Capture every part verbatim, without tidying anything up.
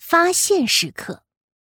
发现时刻。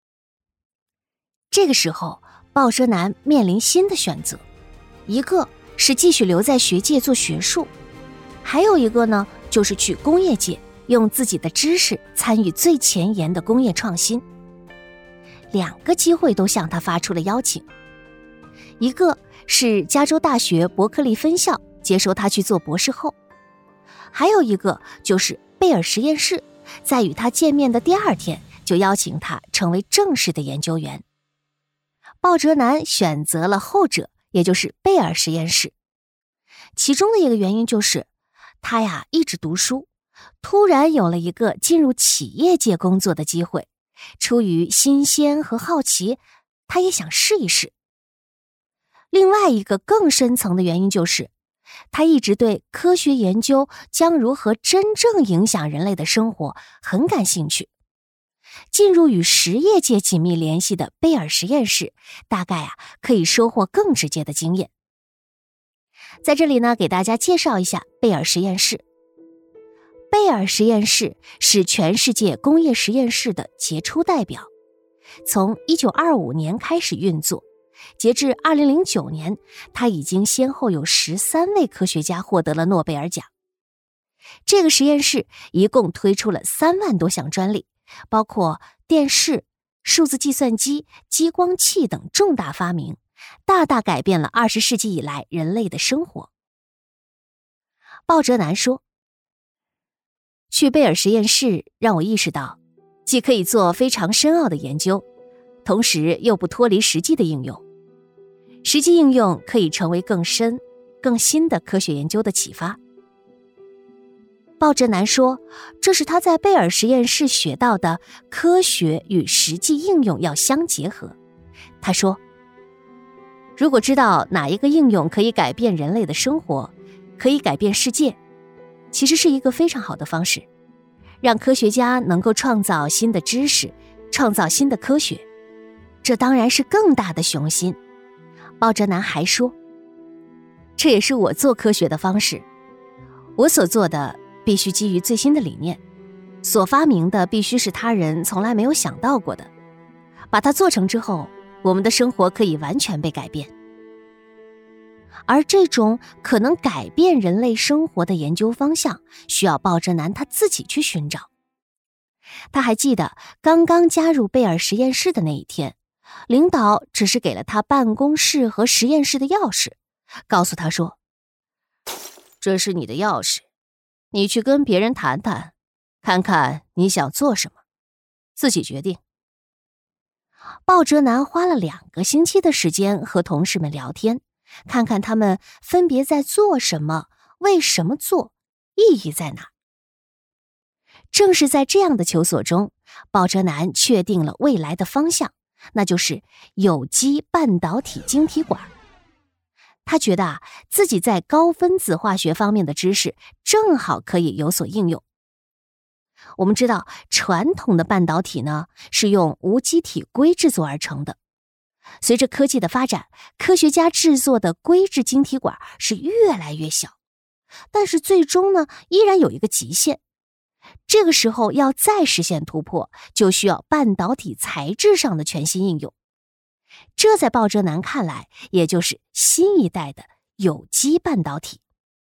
这个时候，鲍遮南面临新的选择，一个是继续留在学界做学术，还有一个呢，就是去工业界用自己的知识参与最前沿的工业创新。两个机会都向他发出了邀请，一个是加州大学伯克利分校接收他去做博士后，还有一个就是贝尔实验室在与他见面的第二天就邀请他成为正式的研究员。鲍遮南选择了后者，也就是贝尔实验室。其中的一个原因就是他呀一直读书，突然有了一个进入企业界工作的机会，出于新鲜和好奇，他也想试一试。另外一个更深层的原因就是他一直对科学研究将如何真正影响人类的生活很感兴趣。进入与实业界紧密联系的贝尔实验室，大概啊可以收获更直接的经验。在这里呢，给大家介绍一下贝尔实验室。贝尔实验室是全世界工业实验室的杰出代表，从一九二五年开始运作，截至二零零九年，他已经先后有十三位科学家获得了诺贝尔奖。这个实验室一共推出了三万多项专利，包括电视、数字计算机、激光器等重大发明，大大改变了二十世纪以来人类的生活。鲍遮南说，去贝尔实验室让我意识到，既可以做非常深奥的研究，同时又不脱离实际的应用。实际应用可以成为更深、更新的科学研究的启发。鲍遮南说，这是他在贝尔实验室学到的科学与实际应用要相结合。他说，如果知道哪一个应用可以改变人类的生活，可以改变世界，其实是一个非常好的方式，让科学家能够创造新的知识，创造新的科学。这当然是更大的雄心。鲍遮南还说，这也是我做科学的方式，我所做的必须基于最新的理念，所发明的必须是他人从来没有想到过的，把它做成之后，我们的生活可以完全被改变。而这种可能改变人类生活的研究方向，需要鲍遮南他自己去寻找。他还记得刚刚加入贝尔实验室的那一天，领导只是给了他办公室和实验室的钥匙，告诉他说，这是你的钥匙，你去跟别人谈谈，看看你想做什么，自己决定。鲍遮南花了两个星期的时间和同事们聊天，看看他们分别在做什么，为什么做，意义在哪。正是在这样的求索中，鲍遮南确定了未来的方向，那就是有机半导体晶体管。他觉得啊，自己在高分子化学方面的知识正好可以有所应用。我们知道，传统的半导体呢，是用无机体硅制作而成的。随着科技的发展，科学家制作的硅制晶体管是越来越小，但是最终呢，依然有一个极限。这个时候要再实现突破，就需要半导体材质上的全新应用。这在鲍遮南看来，也就是新一代的有机半导体。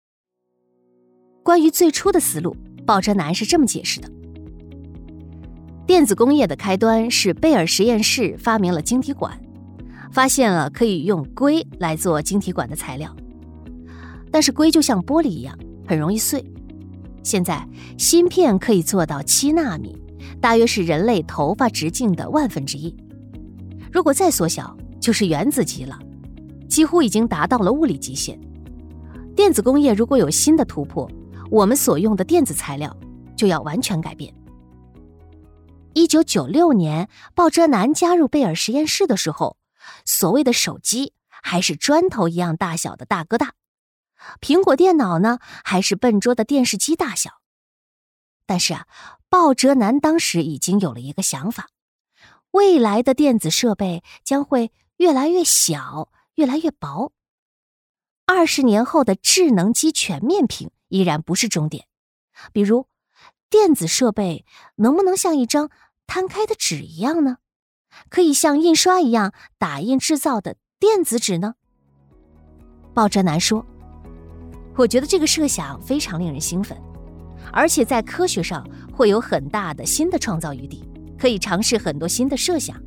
关于最初的思路，鲍遮南是这么解释的：电子工业的开端是贝尔实验室发明了晶体管，发现了可以用硅来做晶体管的材料。但是硅就像玻璃一样，很容易碎。现在芯片可以做到七纳米，大约是人类头发直径的万分之一。如果再缩小，就是原子级了，几乎已经达到了物理极限。电子工业如果有新的突破，我们所用的电子材料就要完全改变。一九九六年，鲍遮南加入贝尔实验室的时候，所谓的手机还是砖头一样大小的大哥大，苹果电脑呢，还是笨拙的电视机大小。但是啊，鲍遮南当时已经有了一个想法，未来的电子设备将会越来越小，越来越薄。二十年后的智能机全面屏依然不是终点，比如电子设备能不能像一张摊开的纸一样呢？可以像印刷一样打印制造的电子纸呢？鲍哲南说，我觉得这个设想非常令人兴奋，而且在科学上会有很大的新的创造余地，可以尝试很多新的设想。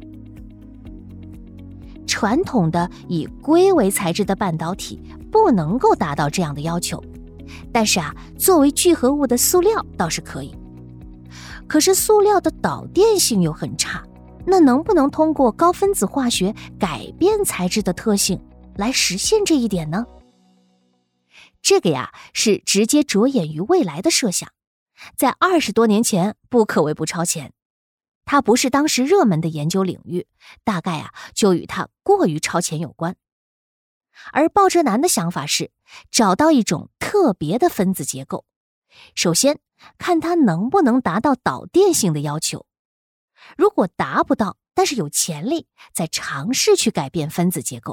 传统的以硅为材质的半导体不能够达到这样的要求，但是啊，作为聚合物的塑料倒是可以。可是塑料的导电性又很差，那能不能通过高分子化学改变材质的特性来实现这一点呢？这个呀，是直接着眼于未来的设想，在二十多年前不可谓不超前。它不是当时热门的研究领域，大概啊就与它过于超前有关。而鲍哲南的想法是找到一种特别的分子结构，首先看它能不能达到导电性的要求，如果达不到，但是有潜力，再尝试去改变分子结构。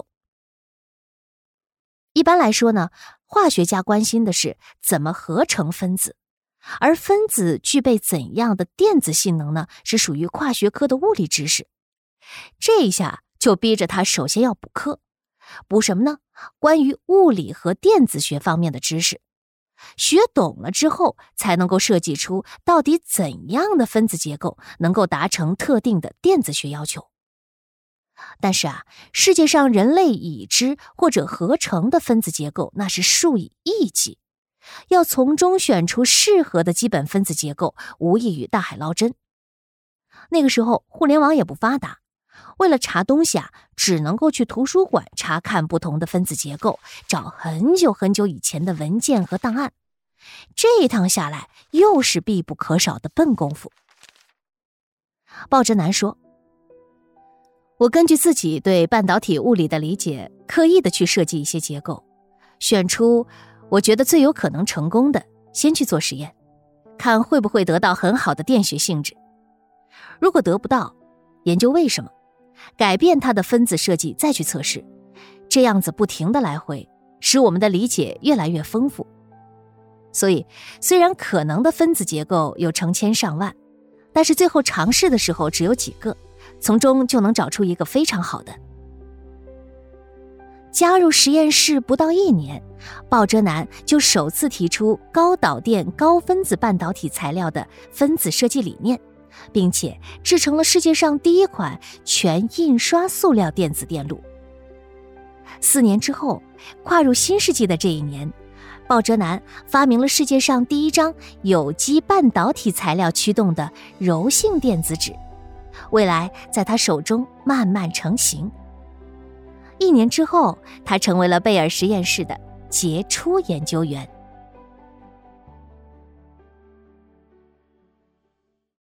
一般来说呢，化学家关心的是怎么合成分子，而分子具备怎样的电子性能呢，是属于化学科的物理知识。这一下就逼着他首先要补课，补什么呢？关于物理和电子学方面的知识。学懂了之后，才能够设计出到底怎样的分子结构能够达成特定的电子学要求。但是啊，世界上人类已知或者合成的分子结构那是数以亿计，要从中选出适合的基本分子结构，无异于大海捞针。那个时候互联网也不发达，为了查东西啊，只能够去图书馆查看不同的分子结构，找很久很久以前的文件和档案。这一趟下来，又是必不可少的笨功夫。鲍哲南说，我根据自己对半导体物理的理解，刻意的去设计一些结构，选出我觉得最有可能成功的，先去做实验，看会不会得到很好的电学性质。如果得不到，研究为什么，改变它的分子设计，再去测试，这样子不停的来回，使我们的理解越来越丰富。所以虽然可能的分子结构有成千上万，但是最后尝试的时候只有几个，从中就能找出一个非常好的。加入实验室不到一年，鲍哲南就首次提出高导电高分子半导体材料的分子设计理念，并且制成了世界上第一款全印刷塑料电子电路。四年之后，跨入新世纪的这一年，鲍哲南发明了世界上第一张有机半导体材料驱动的柔性电子纸，未来在他手中慢慢成型。一年之后，他成为了贝尔实验室的杰出研究员。